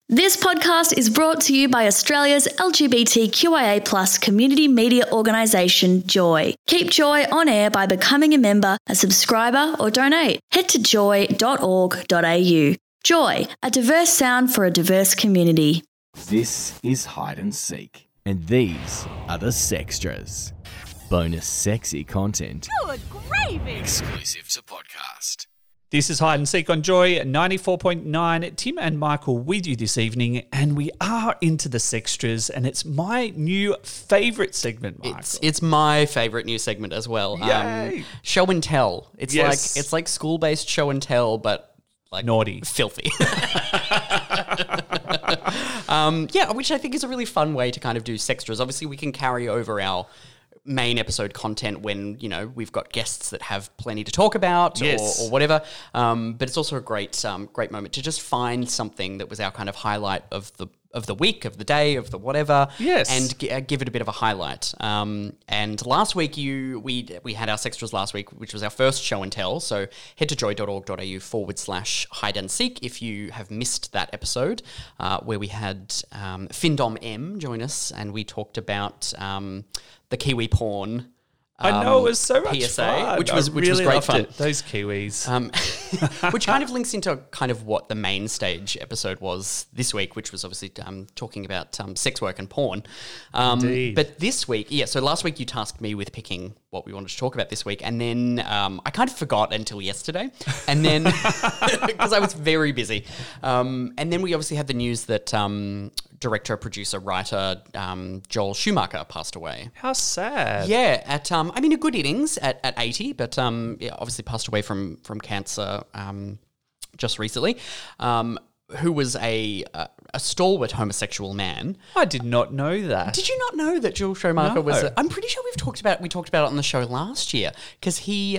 This podcast is brought to you by Australia's LGBTQIA+ community media organisation, Joy. Keep Joy on air by becoming a member, a subscriber, or donate. Head to joy.org.au. Joy, a diverse sound for a diverse community. This is Hide and Seek, and these are the Sextras. Bonus sexy content. Good gravy! Exclusive to podcast. This is Hide and Seek on Joy 94.9. Tim and Michael with you this evening, and we are into the Sextras, and it's my new favourite segment, Michael. It's my favourite new segment as well. Yay! Show and tell. It's Yes. like school-based show and tell, but like Naughty. filthy. Which I think is a really fun way to kind of do Sextras. Obviously, we can carry over our main episode content when, you know, we've got guests that have plenty to talk about Yes. or whatever. But it's also a great moment to just find something that was our kind of highlight of the week, of the day, of the whatever. Yes. And give it a bit of a highlight. And last week we had our Sextras last week, which was our first show and tell. So head to joy.org.au/hide and seek if you have missed that episode where we had Findom M join us, and we talked about the Kiwi porn. I know, it was so much PSA, fun. which was really great loved fun. it. Those Kiwis. Which kind of links into kind of what the main stage episode was this week, which was obviously talking about sex work and porn. Indeed. But this week, so last week you tasked me with picking what we wanted to talk about this week, and then I kind of forgot until yesterday, and then because I was very busy. And then we obviously had the news that director, producer, writer Joel Schumacher passed away. How sad. Yeah, at a good innings at 80, but obviously passed away from cancer just recently. Who was a stalwart homosexual man. I did not know that. Did you not know that Joel Schumacher was? No. I'm pretty sure we talked about it on the show last year, because he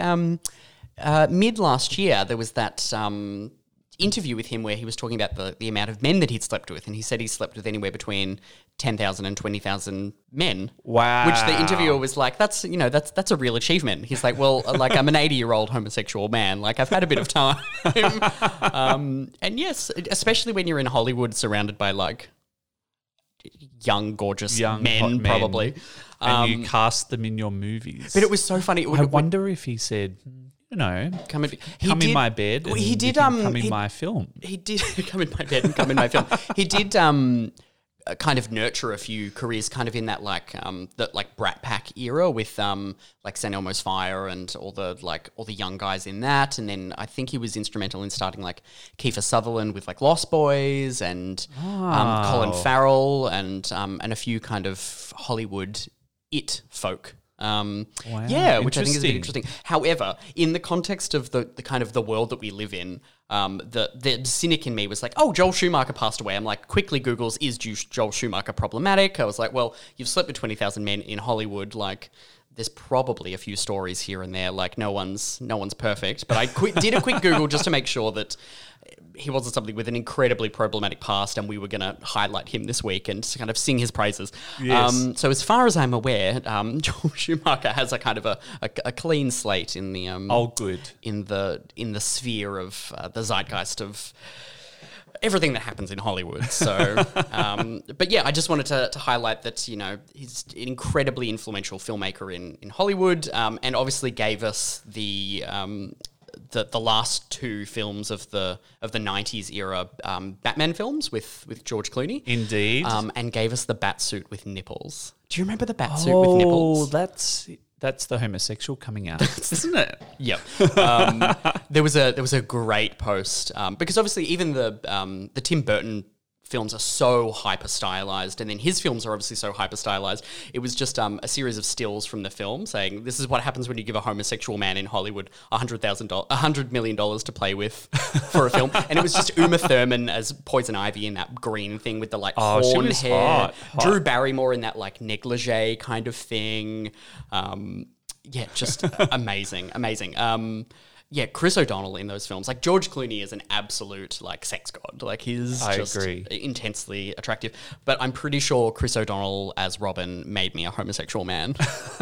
mid last year there was that interview with him where he was talking about the amount of men that he'd slept with, and he said he slept with anywhere between 10,000 and 20,000 men. Wow. Which the interviewer was like, that's a real achievement. He's like, well, like, I'm an 80-year-old homosexual man. Like, I've had a bit of time. And yes, especially when you're in Hollywood surrounded by like young, gorgeous Young, men, hot men. probably. And you cast them in your movies. But it was so funny. I wonder if he said, you know, come in my bed. Well, and he did. you can come in my film. He did come in my bed and come in my film. He did kind of nurture a few careers, kind of in that like that like Brat Pack era with like St. Elmo's Fire and all the young guys in that. And then I think he was instrumental in starting like Kiefer Sutherland with like Lost Boys and Colin Farrell and a few kind of Hollywood it folk. Which I think is a bit interesting. However, in the context of the kind of the world that we live in, the cynic in me was like, oh, Joel Schumacher passed away. I'm like, quickly Googles, is Joel Schumacher problematic? I was like, well, you've slept with 20,000 men in Hollywood, like there's probably a few stories here and there, like no one's perfect. But I did a quick Google just to make sure that he wasn't somebody with an incredibly problematic past, and we were going to highlight him this week and kind of sing his praises. Yes. So as far as I'm aware, Joel Schumacher has a kind of a clean slate in the Good. in the sphere of the zeitgeist of everything that happens in Hollywood. So, but yeah, I just wanted to highlight that, you know, he's an incredibly influential filmmaker in Hollywood, and obviously gave us the last two films of the 90s era Batman films with George Clooney. Indeed. And gave us the Batsuit with nipples. Do you remember the Batsuit with nipples? That's the homosexual coming out, isn't it? Yep. There was a great post because obviously even the Tim Burton films are so hyper stylized, and then his films are obviously so hyper stylized. It was just a series of stills from the film saying, "This is what happens when you give a homosexual man in Hollywood $100 million to play with for a film." And it was just Uma Thurman as Poison Ivy in that green thing with the like she horn was hair, hot. Drew Barrymore in that like negligee kind of thing. Just amazing. Yeah, Chris O'Donnell in those films. Like, George Clooney is an absolute, like, sex god. Like, he's agree. Intensely attractive. But I'm pretty sure Chris O'Donnell as Robin made me a homosexual man.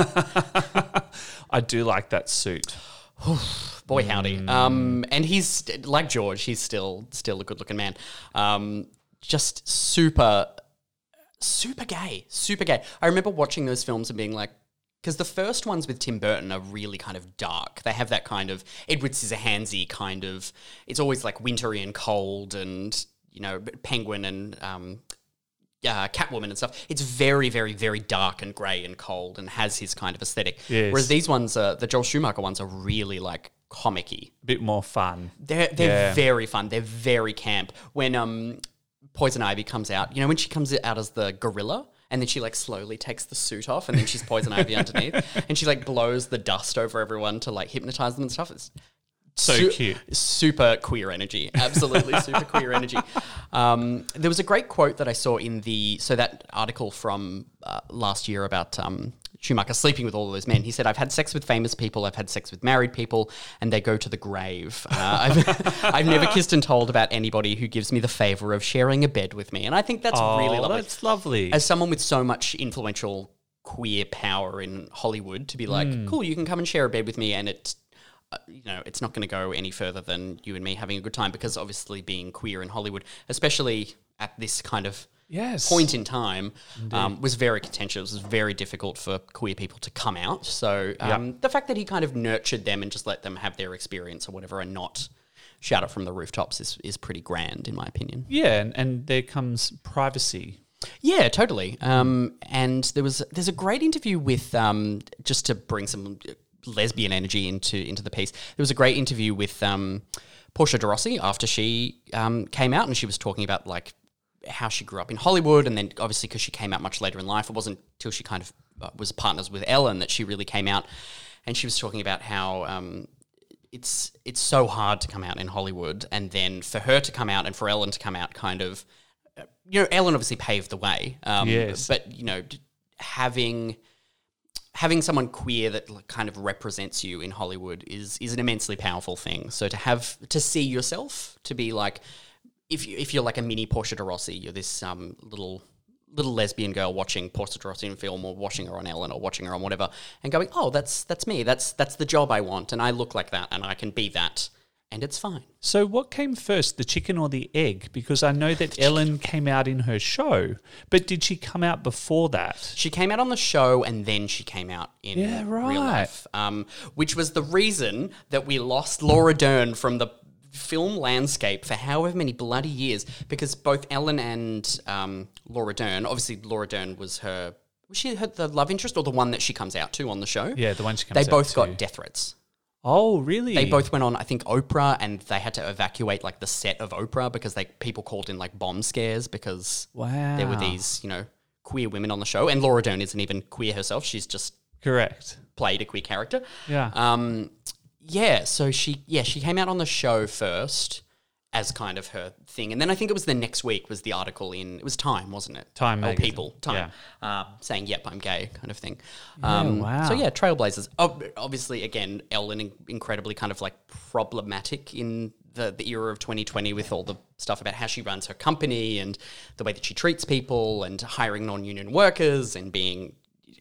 I do like that suit. Boy, howdy. And he's, like George, he's still a good-looking man. just super gay. I remember watching those films and being like, because the first ones with Tim Burton are really kind of dark. They have that kind of Edward Scissorhandsy kind of, it's always like wintry and cold and, you know, Penguin and Catwoman and stuff. It's very, very, very dark and grey and cold and has his kind of aesthetic. Yes. Whereas these ones, the Joel Schumacher ones, are really like comic-y. A bit more fun. They're very fun. They're very camp. When Poison Ivy comes out, you know, when she comes out as the gorilla and then she like slowly takes the suit off and then she's Poison Ivy underneath and she like blows the dust over everyone to like hypnotize them and stuff. It's So cute. Super queer energy. Absolutely super queer energy. There was a great quote that I saw in that article from last year about Schumacher sleeping with all of those men. He said, I've had sex with famous people, I've had sex with married people, and they go to the grave. I've never kissed and told about anybody who gives me the favour of sharing a bed with me. And I think that's really lovely. That's lovely. As someone with so much influential queer power in Hollywood to be like, cool, you can come and share a bed with me, and it's it's not going to go any further than you and me having a good time, because obviously being queer in Hollywood, especially at this kind of point in time, was very contentious. It was very difficult for queer people to come out. So the fact that he kind of nurtured them and just let them have their experience or whatever and not shout it from the rooftops is pretty grand, in my opinion. Yeah, and there comes privacy. Yeah, totally. And there's a great interview with, just to bring some lesbian energy into the piece, there was a great interview with Portia de Rossi after she came out, and she was talking about like how she grew up in Hollywood, and then obviously because she came out much later in life, it wasn't till she kind of was partners with Ellen that she really came out, and she was talking about how it's so hard to come out in Hollywood, and then for her to come out and for Ellen to come out kind of, Ellen obviously paved the way, but having someone queer that kind of represents you in Hollywood is an immensely powerful thing. So to see yourself, to be like, if you're like a mini Portia de Rossi, you're this little lesbian girl watching Portia de Rossi in film, or watching her on Ellen, or watching her on whatever, and going, oh, that's me, that's the job I want, and I look like that, and I can be that, and it's fine. So what came first, the chicken or the egg? Because I know that Ellen came out in her show, but did she come out before that? She came out on the show, and then she came out in real life, which was the reason that we lost Laura Dern from the film landscape for however many bloody years, because both Ellen and Laura Dern, obviously Laura Dern was she the love interest, or the one that she comes out to on the show? Yeah, the one she comes out to. They both got death threats. Oh, really? They both went on, I think, Oprah, and they had to evacuate like the set of Oprah because people called in like bomb scares because there were these, queer women on the show. And Laura Dern isn't even queer herself. She's just played a queer character. Yeah. So she came out on the show first as kind of her thing. And then I think it was the next week was the article it was Time, wasn't it? Time magazine. People, Time, saying, yep, I'm gay kind of thing. Wow. So yeah, trailblazers. Obviously, again, Ellen incredibly kind of like problematic in the era of 2020 with all the stuff about how she runs her company and the way that she treats people and hiring non-union workers and being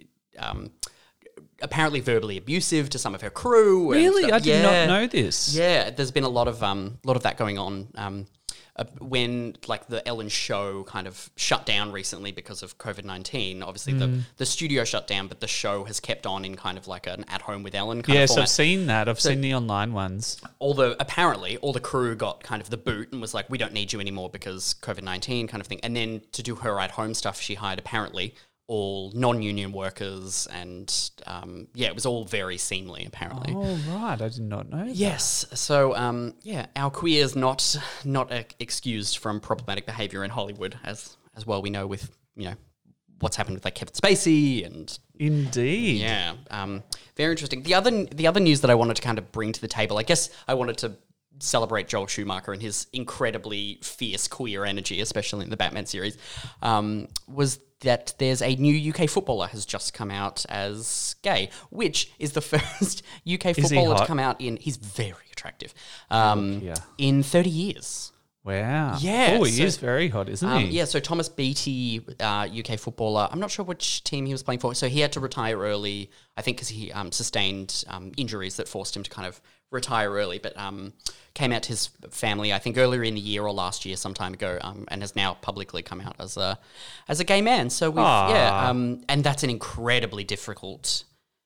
apparently verbally abusive to some of her crew. Really? I did not know this. Yeah, there's been a lot of that going on when like the Ellen show kind of shut down recently because of COVID-19. Obviously the studio shut down, but the show has kept on in kind of like an At Home with Ellen kind of format. I've seen that. I've seen the online ones. Apparently all the crew got kind of the boot and was like, we don't need you anymore because COVID-19 kind of thing. And then to do her at home stuff, she hired apparently all non-union workers, and it was all very seemly, apparently. Oh, right. I did not know that. Yes. So, our queers not excused from problematic behaviour in Hollywood, as well we know with, what's happened with like Kevin Spacey and... Indeed. Yeah. Very interesting. The other news that I wanted to kind of bring to the table, I guess I wanted to celebrate Joel Schumacher and his incredibly fierce queer energy, especially in the Batman series, was that there's a new UK footballer has just come out as gay, which is the first UK footballer to come out he's very attractive, in 30 years. Wow. Yeah, Oh, he so- is very hot, isn't he? Yeah, so Thomas Beattie, UK footballer, I'm not sure which team he was playing for. So he had to retire early, I think because he sustained injuries that forced him to kind of retire early, but came out to his family, I think earlier in the year or last year, some time ago, and has now publicly come out as a gay man. So we've, and that's an incredibly difficult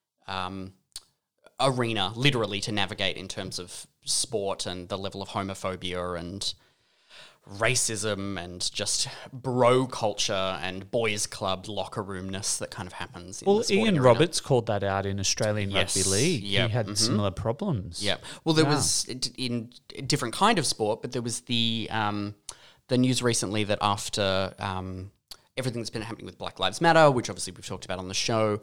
arena, literally, to navigate in terms of sport and the level of homophobia and racism and just bro culture and boys club locker roomness that kind of happens in the sporting Ian arena. Roberts called that out in Australian Yes, Rugby League. yep, He had similar problems. Yeah. Well, there was in a different kind of sport, but there was the news recently that after everything that's been happening with Black Lives Matter, which obviously we've talked about on the show,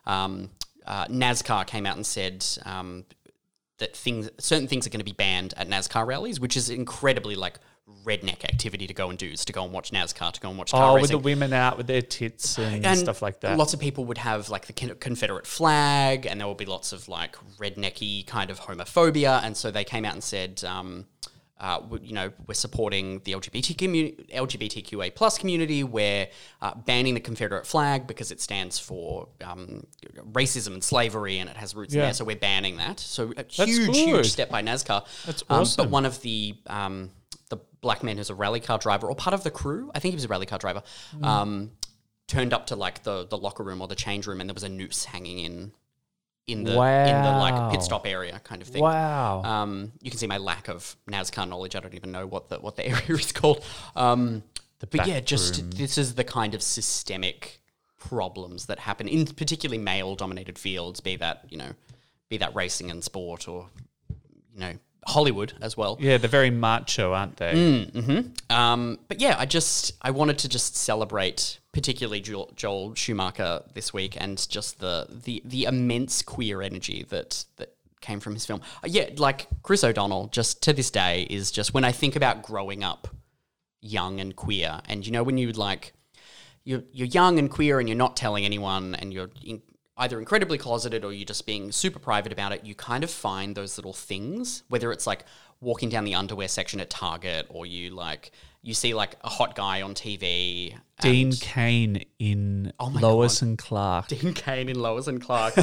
NASCAR came out and said that certain things are going to be banned at NASCAR rallies, which is incredibly like redneck activity to go and do, is to go and watch NASCAR, to go and watch car with racing. the women out with their tits and stuff like that. Lots of people would have like the Confederate flag, and there will be lots of like rednecky kind of homophobia. And so they came out and said, we're supporting the LGBTQA plus community. We're banning the Confederate flag because it stands for racism and slavery, and it has roots in there. So we're banning that. So a huge step by NASCAR. That's awesome. But one of the black men who's a rally car driver, or part of the crew, I think he was a rally car driver, turned up to like the locker room or the change room, and there was a noose hanging in the like pit stop area kind of thing. Wow. You can see my lack of NASCAR knowledge. I don't even know what the area is called. But yeah, this is the kind of systemic problems that happen in particularly male-dominated fields, be that racing and sport, or Hollywood as well. Yeah, they're very macho, aren't they? But yeah, I wanted to just celebrate particularly Joel Schumacher this week, and just the immense queer energy that came from his film. Like Chris O'Donnell, just to this day, is just, when I think about growing up young and queer, and when you you're young and queer and you're not telling anyone, and you're either incredibly closeted or you're just being super private about it, you kind of find those little things, whether it's like walking down the underwear section at Target, or you see like a hot guy on TV. Dean Cain in Lois and Clark. Dean Cain in Lois and Clark.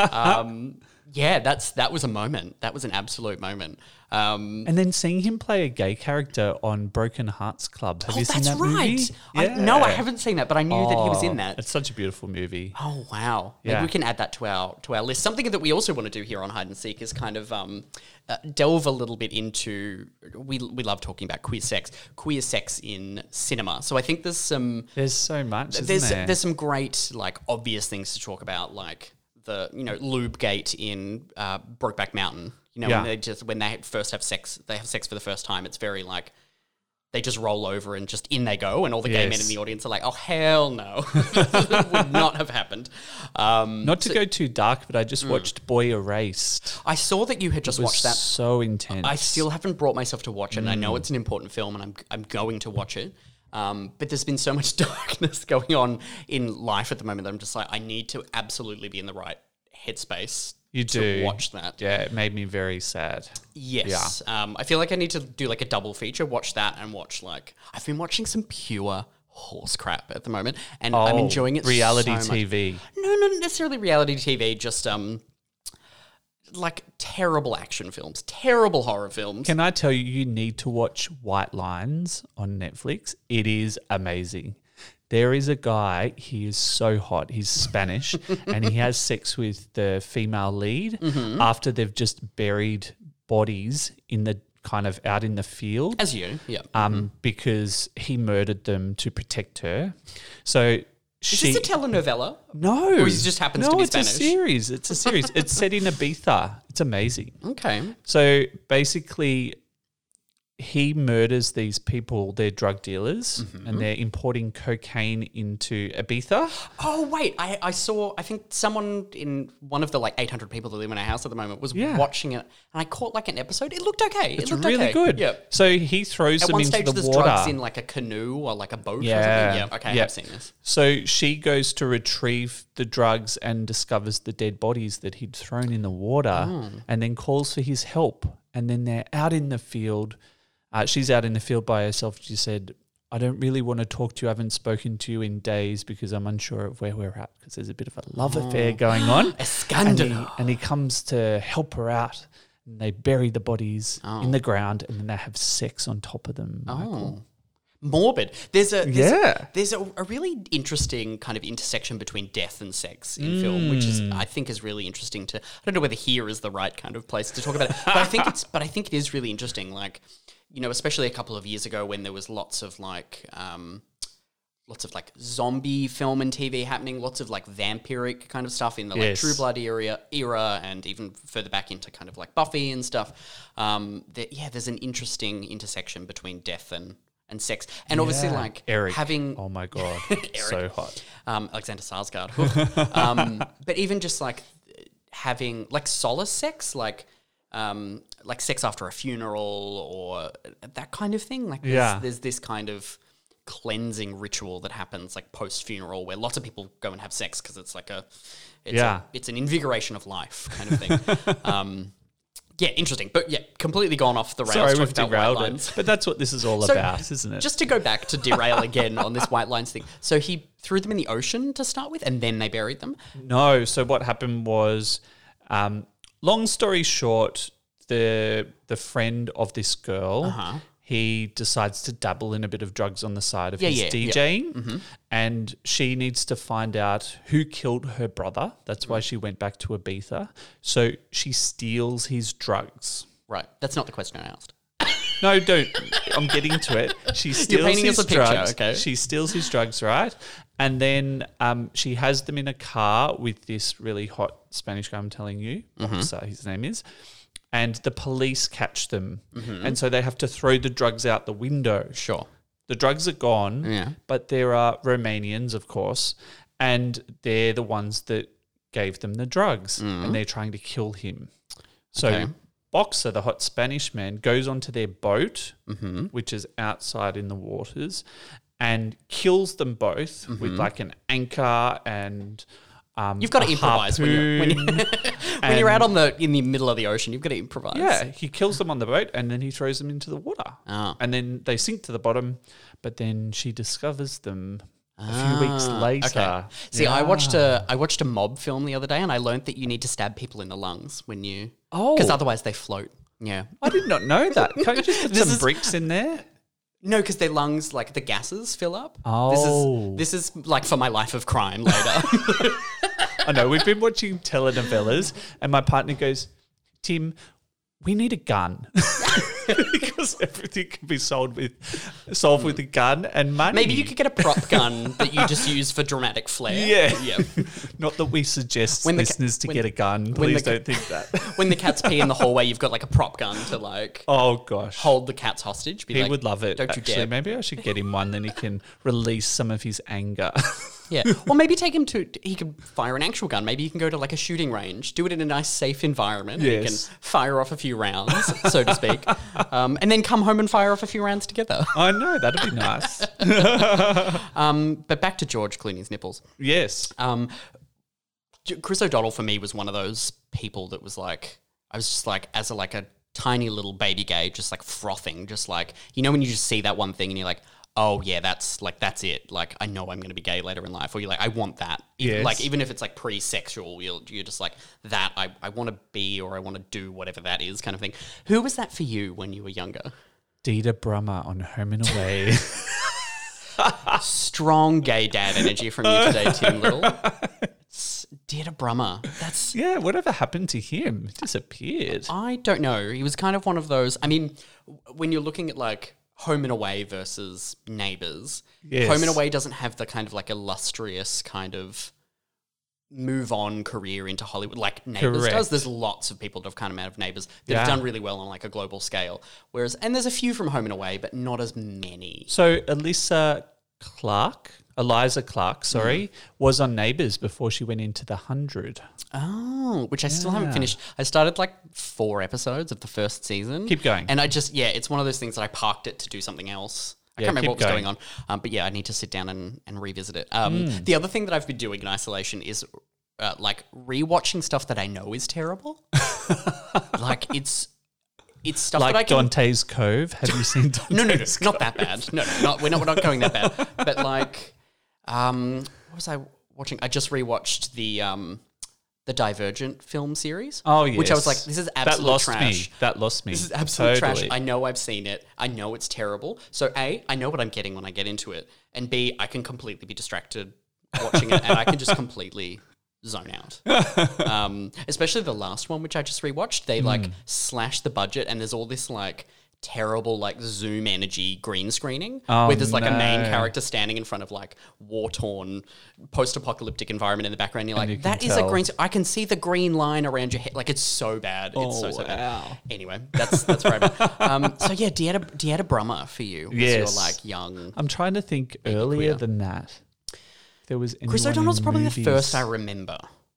Yeah, that was a moment. That was an absolute moment. And then seeing him play a gay character on Broken Hearts Club. Have you seen that movie? Right. No, I haven't seen that, but I knew that he was in that. It's such a beautiful movie. Oh, wow. Maybe we can add that to our list. Something that we also want to do here on Hide and Seek is kind of delve a little bit into, we love talking about queer sex in cinema. So I think there's so much, isn't there? There's some great, like, obvious things to talk about, like the lube gate in Brokeback Mountain. When they first have sex, they have sex for the first time. It's very like they just roll over and just in they go, and all the gay men in the audience are like, "Oh hell no, it would not have happened." Not to go too dark, but I just watched Boy Erased. I saw that you had just watched that. So intense. I still haven't brought myself to watch it, and I know it's an important film, and I'm going to watch it. But there's been so much darkness going on in life at the moment that I'm just like, I need to absolutely be in the right headspace to watch that. Yeah, it made me very sad. Yes. Yeah. I feel like I need to do like a double feature, watch that and watch I've been watching some pure horse crap at the moment, and I'm enjoying it reality so much. TV. No, not necessarily reality TV, just like terrible action films, terrible horror films. Can I tell you, you need to watch White Lines on Netflix. It is amazing. There is a guy, he is so hot, he's Spanish, and he has sex with the female lead after they've just buried bodies in the kind of out in the field. As you, yeah. Because he murdered them to protect her. So is this a telenovela? No. Or it just happens to be Spanish? It's a series. It's set in Ibiza. It's amazing. Okay. So basically, he murders these people, they're drug dealers, and they're importing cocaine into Ibiza. Oh, wait. I think someone in one of the 800 people that live in our house at the moment was watching it, and I caught an episode. It looked okay. It's really good. Yeah. So he throws them into the water. At one stage, there's drugs in a canoe or a boat or something. Yeah, okay, I have seen this. So she goes to retrieve the drugs and discovers the dead bodies that he'd thrown in the water and then calls for his help. And then they're out in the field. She's out in the field by herself. She said, I don't really want to talk to you. I haven't spoken to you in days because I'm unsure of where we're at because there's a bit of a love affair going on. A scandal. And he comes to help her out. And they bury the bodies in the ground and then they have sex on top of them, Michael. Morbid. There's a really interesting kind of intersection between death and sex in film, which is I think is really interesting to. I don't know whether here is the right kind of place to talk about it, but I think it is really interesting. Like, you know, especially a couple of years ago when there was lots of zombie film and TV happening, lots of like vampiric kind of stuff in the like True Blood era, and even further back into kind of like Buffy and stuff. There's an interesting intersection between death and sex, and obviously like Eric. having Oh my god, so hot. Alexander Skarsgård, but even just like having like solace sex, like sex after a funeral or that kind of thing. Like there's this kind of cleansing ritual that happens like post funeral where lots of people go and have sex because it's like it's an invigoration of life kind of thing. Interesting. But completely gone off the rails. Sorry, we've derailed it. But that's what this is all about, isn't it? Just to go back to derail again on this White Lines thing. So he threw them in the ocean to start with and then they buried them? No. So what happened was, long story short, the friend of this girl, he decides to dabble in a bit of drugs on the side of his DJing, and she needs to find out who killed her brother. That's why she went back to Ibiza. So she steals his drugs. Right. That's not the question I asked. No, don't. I'm getting to it. She steals painting his us a picture, drugs. okay. She steals his drugs, right? And then she has them in a car with this really hot Spanish guy I'm telling you. His name is. And the police catch them. And so they have to throw the drugs out the window. Sure. The drugs are gone, but there are Romanians, of course, and they're the ones that gave them the drugs, and they're trying to kill him. So Boxer, the hot Spanish man, goes onto their boat, which is outside in the waters, and kills them both with like an anchor and... you've got to improvise when you're out in the middle of the ocean. You've got to improvise. Yeah, he kills them on the boat and then he throws them into the water. And then they sink to the bottom, but then she discovers them a few weeks later. Okay. See, I watched a mob film the other day and I learned that you need to stab people in the lungs when you... because otherwise they float. Yeah. I did not know that. Can't you just put some bricks in there? No, because their lungs, like the gases fill up. Oh. This is like for my life of crime later. I know, we've been watching telenovelas and my partner goes, Tim, we need a gun. Because everything can be solved with a gun and money. Maybe you could get a prop gun that you just use for dramatic flair. Yeah. Not that we suggest listeners to get a gun. Please don't think that. When the cats pee in the hallway, you've got like a prop gun to like... Oh, gosh. Hold the cats hostage. He would love it, Don't actually. you dare. Maybe I should get him one, then he can release some of his anger. Yeah. Or maybe take him he could fire an actual gun. Maybe you can go to like a shooting range, do it in a nice safe environment. Yes. And you can fire off a few rounds, so to speak. And then come home and fire off a few rounds together. I know, that'd be nice. But back to George Clooney's nipples. Yes. Chris O'Donnell for me was one of those people that was like, I was just like, as a tiny little baby gay, just like frothing, just like, you know, when you just see that one thing and you're like, oh yeah, that's it. Like, I know I'm going to be gay later in life. Or you're like, I want that. Yes. Like, even if it's like pre-sexual, you're just like, that, I want to be, or I want to do whatever that is kind of thing. Who was that for you when you were younger? Dita Brummer on Home and Away. Strong gay dad energy from you today, Tim Little. Dita Brummer. That's... Yeah, whatever happened to him? He disappeared. I don't know. He was kind of one of those... I mean, when you're looking at like Home and Away versus Neighbours, yes. Home and Away doesn't have the kind of like illustrious kind of move on career into Hollywood like Neighbours Correct. does. There's lots of people that have come out of Neighbours that have done really well on like a global scale. Whereas, and there's a few from Home and Away, but not as many. So Eliza Clark, was on Neighbours before she went into The 100. Oh, which I still haven't finished. I started like 4 episodes of the first season. Keep going. And I just, it's one of those things that I parked it to do something else. I can't remember what was going on. But yeah, I need to sit down and revisit it. The other thing that I've been doing in isolation is like rewatching stuff that I know is terrible. Like it's stuff Like that I can... Dante's Cove. Have you seen Dante's No, not that bad. No, we're not going that bad. But like, what was I watching? I just rewatched the Divergent film series. Oh, yes. Which I was like, this is absolute trash. That lost me. This is absolute trash. Totally. I know I've seen it. I know it's terrible. So A, I know what I'm getting when I get into it. And B, I can completely be distracted watching it and I can just completely zone out. Especially the last one, which I just rewatched. They like slashed the budget and there's all this like terrible like Zoom energy green screening where there's like a main character standing in front of like war-torn post-apocalyptic environment in the background. You're like, that is a green... I can see the green line around your head. Like, it's so bad. It's so bad. Anyway, that's where I'm at. So yeah, Dieta Brummer for you was your like young... I'm trying to think earlier queer. than that. If there was Chris O'Donnell's probably the first I remember.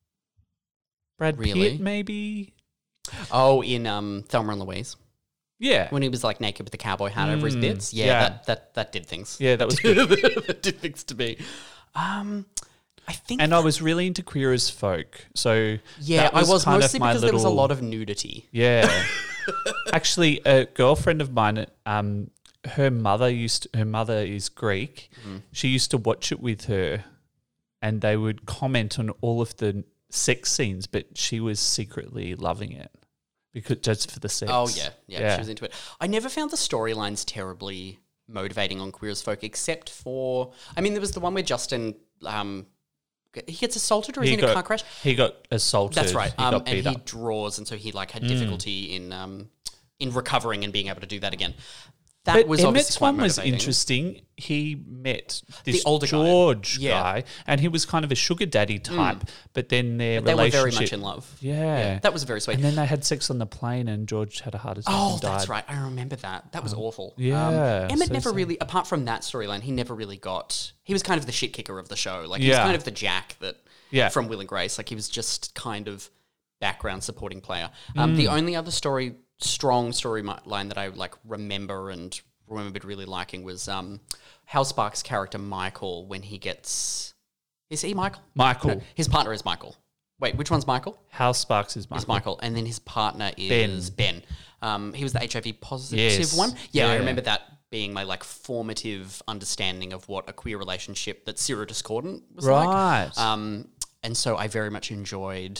Brad Really? Pitt, maybe? Oh, in Thelma and Louise. Yeah. When he was like naked with the cowboy hat over his bits. Yeah, that did things. Yeah, that was good. That did things to me. I think... And I was really into Queer as Folk. So yeah, that was I was kind mostly of my because there was a little- lot of nudity. Yeah. Actually, a girlfriend of mine, her mother is Greek. She used to watch it with her and they would comment on all of the sex scenes, but she was secretly loving it. Because just for the sex. Oh, yeah, she was into it. I never found the storylines terribly motivating on Queer as Folk, except for... I mean, there was the one where Justin... he gets assaulted or is he in a car crash? He got assaulted. That's right. He got And beat he up. draws, and so he like had difficulty in recovering and being able to do that again. That was Emmett's obviously quite one was motivating. interesting. He met this older guy. George Yeah. guy, and he was kind of a sugar daddy type, but then their They were relationship... very much in love. Yeah. That was very sweet. And then they had sex on the plane and George had a heart attack Oh, and died. that's right. I remember that. That was awful. yeah, Emmett so never sad. really, apart from that storyline, he never really got... He was kind of the shit kicker of the show. Like, he was Yeah. kind of the Jack that Yeah. from Will and Grace. Like, he was just kind of background supporting player. The only other strong storyline that I like remembered really liking was Hal Sparks' character Michael when he gets... Is he Michael? Michael. No, his partner is Michael. Wait, which one's Michael? Hal Sparks is Michael. Is Michael. And then his partner is Ben. He was the HIV positive Yes. one. Yeah, I Yeah. remember that being my like formative understanding of what a queer relationship that's serodiscordant was Right. like. And so I very much enjoyed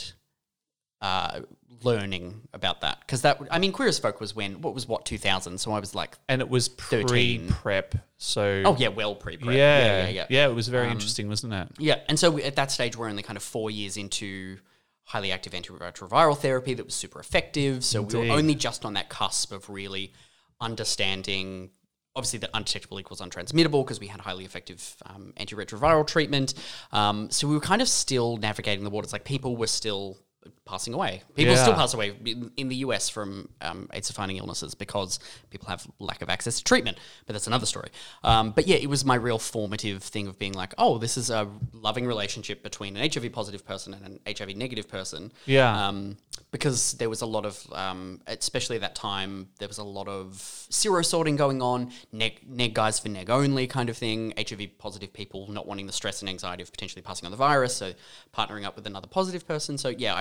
learning about that because that, I mean, Queer as Folk was 2000, so I was like, And it was 13. pre-prep, so... oh yeah, well pre-prep. Yeah. Yeah. Yeah, it was very interesting, wasn't it? Yeah, and so at that stage, we're only kind of 4 years into highly active antiretroviral therapy that was super effective. So we Indeed. were only just on that cusp of really understanding, obviously, that undetectable equals untransmittable because we had highly effective antiretroviral treatment. So we were kind of still navigating the waters. Like, people were still passing away. People Yeah. still pass away in the US from AIDS-defining illnesses because people have lack of access to treatment. But that's another story. But yeah, it was my real formative thing of being like, oh, this is a loving relationship between an HIV-positive person and an HIV-negative person. Yeah. Because there was a lot of, especially at that time, there was a lot of sero-sorting going on, neg guys for neg only kind of thing, HIV-positive people not wanting the stress and anxiety of potentially passing on the virus, so partnering up with another positive person. So yeah,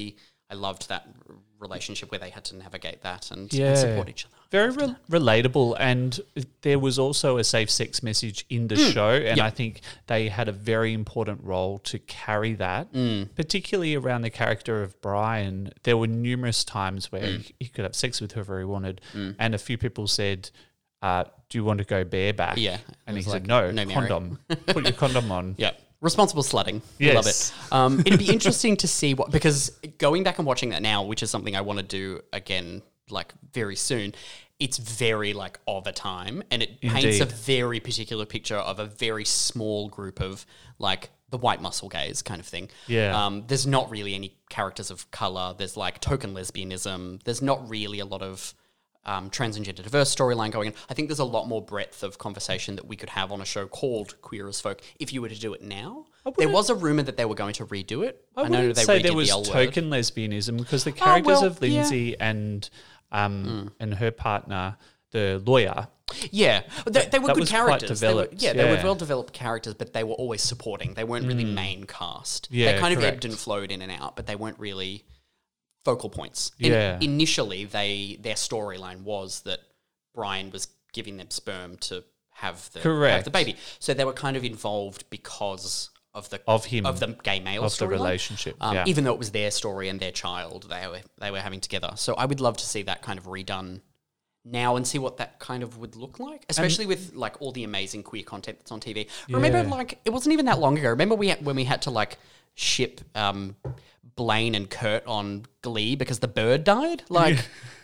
I loved that relationship where they had to navigate that and support each other. Very relatable, and there was also a safe sex message in the show, and I think they had a very important role to carry that, particularly around the character of Brian. There were numerous times where he could have sex with whoever he wanted, and a few people said, do you want to go bareback? Yeah. And It he was said, like, no, no, Mary." condom. Put your condom on. Yeah. Responsible slutting. Yes. Love it. It'd be interesting to see what, because going back and watching that now, which is something I want to do again, like very soon, it's very like of a time and it paints a Indeed. very particular picture of a very small group of like the white muscle gaze kind of thing. Yeah. There's not really any characters of color. There's like token lesbianism. There's not really a lot of trans and gender diverse storyline going on. I think there's a lot more breadth of conversation that we could have on a show called Queer as Folk if you were to do it now. There was a rumor that they were going to redo it. I know wouldn't they say redid there was the L word. token lesbianism because the characters well, of Lindsay and her partner, the lawyer, Yeah, they were that good was quite characters. They were, developed, they were yeah. well-developed characters, but they were always supporting. They weren't really main cast. Yeah, they kind correct. of ebbed and flowed in and out, but they weren't really focal points. And Yeah. initially, their storyline was that Brian was giving them sperm to have the baby. So they were kind of involved because of the gay male of the storyline. relationship. Even though it was their story and their child they were having together. So I would love to see that kind of redone now and see what that kind of would look like, especially with like all the amazing queer content that's on TV. Remember, like it wasn't even that long ago. Remember when we had to like ship Blaine and Kurt on Glee because the bird died? Like,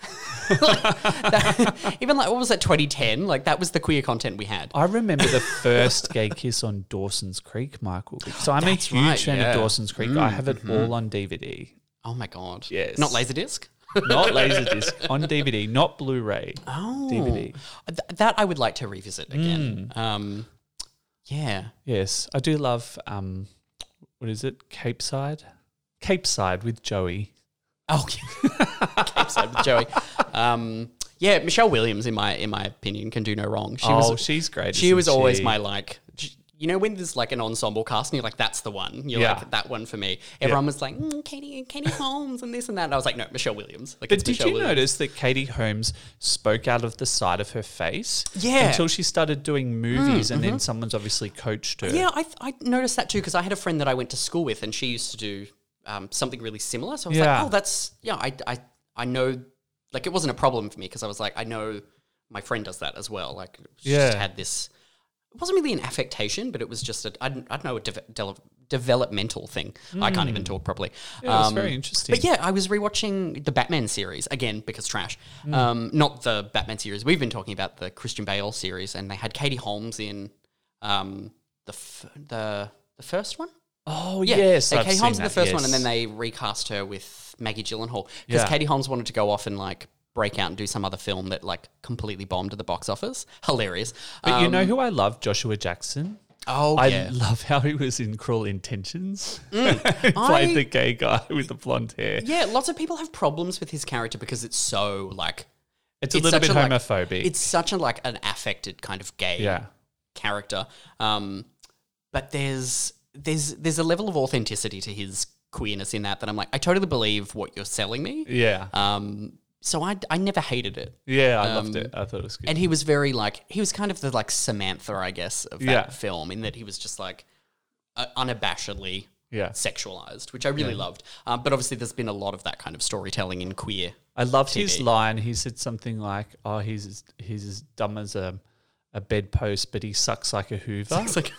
even like what was that, 2010? Like that was the queer content we had. I remember the first gay kiss on Dawson's Creek, Michael. So I'm That's a huge right, fan yeah. of Dawson's Creek. I have it all on DVD. Oh my God. Yes. Not Laserdisc? Not Laserdisc, on DVD, not Blu-ray. Oh. DVD. That I would like to revisit again. Yeah. Yes, I do love, what is it, Cape Side? Cape Side with Joey. Oh, Cape Side with Joey. Yeah, Michelle Williams, in my opinion, can do no wrong. She's great. She isn't was always she? my like. You know when there's like an ensemble cast and you're like, that's the one. You're Yeah. like, that one for me. Everyone was like, Katie Holmes and this and that. And I was like, no, Michelle Williams. Like, But it's did Michelle you Williams. notice that Katie Holmes spoke out of the side of her face? Yeah. Until she started doing movies, and then someone's obviously coached her. Yeah, I noticed that too because I had a friend that I went to school with and she used to do something really similar. So I was Yeah. like, I know, like it wasn't a problem for me because I was like, I know my friend does that as well. Like she just Yeah. had this, it wasn't really an affectation, but it was just I don't know, a developmental thing. I can't even talk properly. Yeah, it's very interesting. But yeah, I was rewatching the Batman series again because trash. Not the Batman series. We've been talking about the Christian Bale series, and they had Katie Holmes in the first one. Oh, Yeah, yes. so I've Katie seen Holmes in the that, first one, and yes. then they recast her with Maggie Gyllenhaal because Yeah. Katie Holmes wanted to go off and like break out and do some other film that like completely bombed at the box office. Hilarious. But you know who I love? Joshua Jackson. Oh, I yeah. love how he was in Cruel Intentions. He played the gay guy with the blonde hair. Yeah, lots of people have problems with his character because it's so like It's a little bit such like- homophobic. it's such a like an affected kind of gay Yeah. character. But there's a level of authenticity to his queerness in that I'm like, I totally believe what you're selling me. Yeah. So I never hated it. Yeah, I loved it. I thought it was good. And he was very like, he was kind of the like Samantha, I guess, of that Yeah. film in that he was just like unabashedly Yeah. sexualized, which I really loved. But obviously there's been a lot of that kind of storytelling in queer. I loved his TV. line. He said something like, "Oh, he's as dumb as a bedpost, but he sucks like a Hoover." It's like,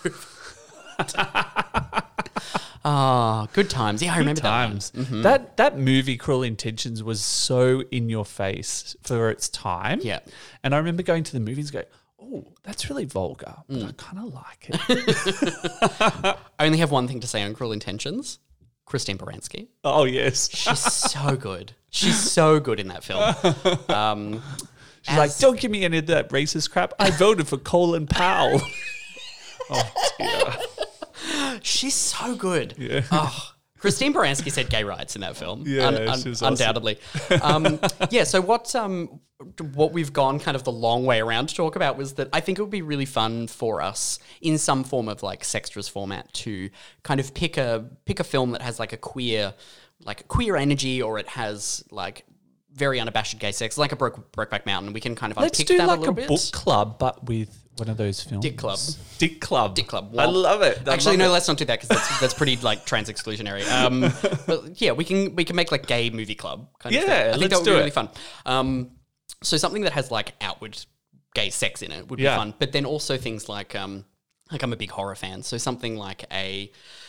good times. Yeah, I remember Times. that one. That movie, Cruel Intentions, was so in your face for its time. Yeah. And I remember going to the movies and going, "Oh, that's really vulgar, but I kind of like it." I only have one thing to say on Cruel Intentions. Christine Baranski. Oh, yes. She's so good. She's so good in that film. She's like, "Don't give me any of that racist crap. I voted for Colin Powell." Oh, dear. She's so good. Yeah. Oh, Christine Baranski said gay rights in that film. Yeah, she was awesome. Undoubtedly. Yeah. So what we've gone kind of the long way around to talk about was that I think it would be really fun for us in some form of like Sextras format to kind of pick a film that has like a queer energy, or it has like very unabashed gay sex, like a Brokeback Mountain. We can kind of Let's unpick do that like a little a bit. book club, but with one of those films. Dick Club. Dick Club. Dick Club. I love it. Actually, no, let's not do that because that's pretty like trans exclusionary. But yeah, we can make like gay movie club kind of thing. Yeah, I think let's that would do be it. really fun. So something that has like outward gay sex in it would be Yeah. fun. But then also things like I'm a big horror fan, so something like a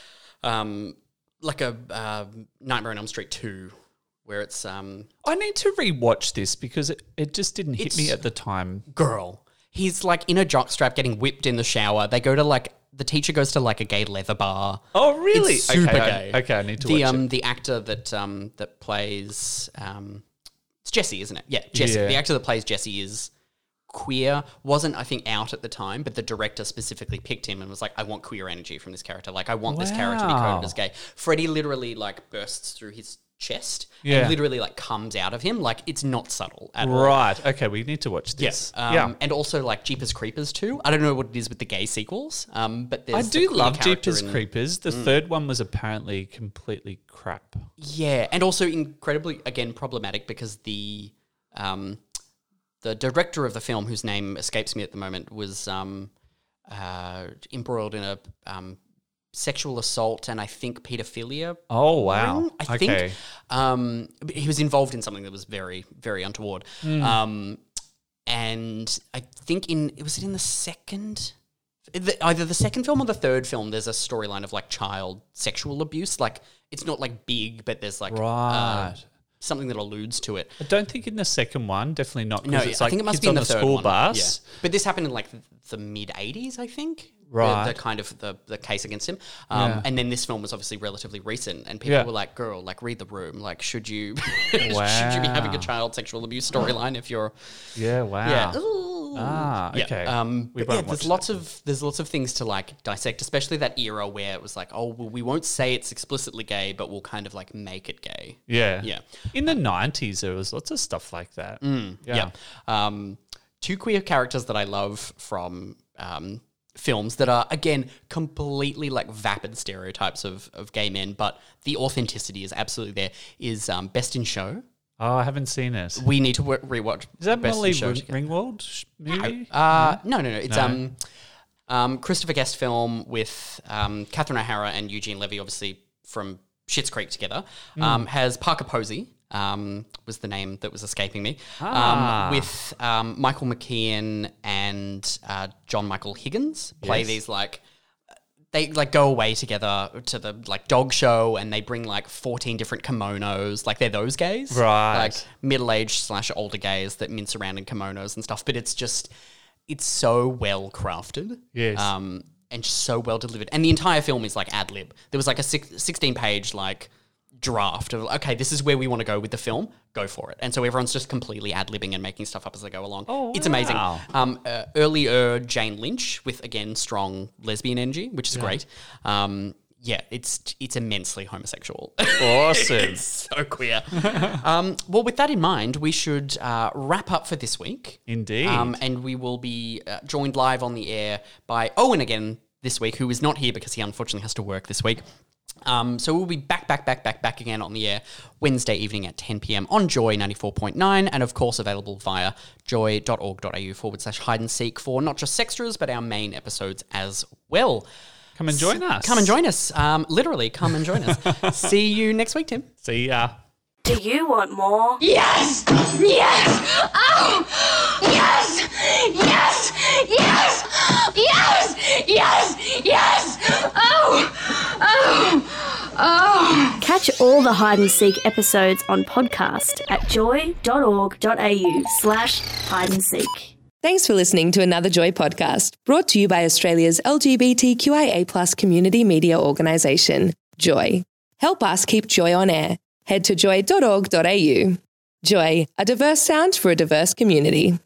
Nightmare on Elm Street 2, where it's I need to rewatch this because it just didn't hit me It's- at the time. girl. He's like in a jockstrap getting whipped in the shower. They go to like the teacher goes to like a gay leather bar. Oh, really? It's super Okay, gay. I need to watch it. The actor that plays it's Jesse, isn't it? Yeah, Jesse. Yeah. The actor that plays Jesse is queer. Wasn't, I think, out at the time, but the director specifically picked him and was like, I want queer energy from this character. Like, I want this character to be Wow. coded as gay. Freddie literally like bursts through his chest Yeah. and literally like comes out of him. Like it's not subtle at all. Right. Okay, we need to watch this. Yes. And also like Jeepers Creepers too. I don't know what it is with the gay sequels, but there's I the do queer love character Jeepers in- Creepers. The third one was apparently completely crap. Yeah, and also incredibly, again, problematic because the director of the film, whose name escapes me at the moment, was embroiled in a sexual assault and I think pedophilia. Oh, wow. ring, I Okay. think he was involved in something that was very, very untoward. And I think was it in the second? Either the second film or the third film, there's a storyline of like child sexual abuse. Like it's not like big, but there's like Right. something that alludes to it. I don't think in the second one, definitely not. No, Because it's I like think it must kids be in on the the third school one. bus. Yeah. But this happened in like the mid 80s, I think. Right. The kind of the case against him. Yeah. And then this film was obviously relatively recent, and people Yeah. were like, "Girl, like read the room. Like, should you should you be having a Wow. child sexual abuse storyline if you're Yeah, wow. yeah." Okay. Yeah. We But yeah, won't there's watch lots of things to like dissect, especially that era where it was like, oh, well, we won't say it's explicitly gay, but we'll kind of like make it gay. Yeah. Yeah. In the 90s, there was lots of stuff like that. Yeah. Two queer characters that I love from films that are, again, completely like vapid stereotypes of gay men, but the authenticity is absolutely there, is Best in Show. Oh, I haven't seen it. We need to rewatch. Is that Best Molly in Show. Ringwald movie? No. It's Christopher Guest film with Catherine O'Hara and Eugene Levy, obviously from Schitt's Creek together. Has Parker Posey, was the name that was escaping me, with Michael McKean and John Michael Higgins play Yes. these like. They like go away together to the like dog show and they bring like 14 different kimonos. Like they're those gays. Right. Like middle-aged / older gays that mince around in kimonos and stuff. But it's so well crafted. Yes. And just so well delivered. And the entire film is like ad lib. There was like a 16-page like draft of, okay, this is where we want to go with the film. Go for it. And so everyone's just completely ad-libbing and making stuff up as they go along. Oh, it's amazing. wow. Earlier Jane Lynch with, again, strong lesbian energy, which is great. Yeah, it's immensely homosexual. Awesome. It's so queer. Well, with that in mind, we should wrap up for this week. Indeed. And we will be joined live on the air by Owen again this week, who is not here because he unfortunately has to work this week. So we'll be back again on the air Wednesday evening at 10 p.m. on Joy 94.9 and of course available via joy.org.au/hide and seek for not just Sextras but our main episodes as well. Come and join us. Come and join us. Literally, come and join us. See you next week, Tim. See ya. Do you want more? Yes! Yes! Oh! Yes! Yes! Yes! Yes! Yes! Yes! Oh! Oh! Oh! Catch all the Hide and Seek episodes on podcast at joy.org.au/hide and seek. Thanks for listening to another Joy podcast, brought to you by Australia's LGBTQIA+ community media organisation, Joy. Help us keep Joy on air. Head to joy.org.au. Joy, a diverse sound for a diverse community.